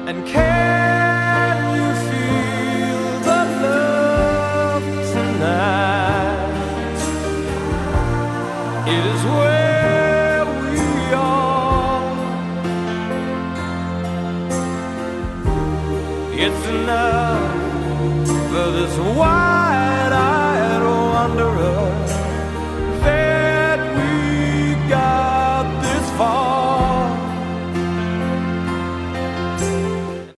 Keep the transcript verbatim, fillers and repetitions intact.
And can you feel the love tonight? It is where we are. It's enough for this wild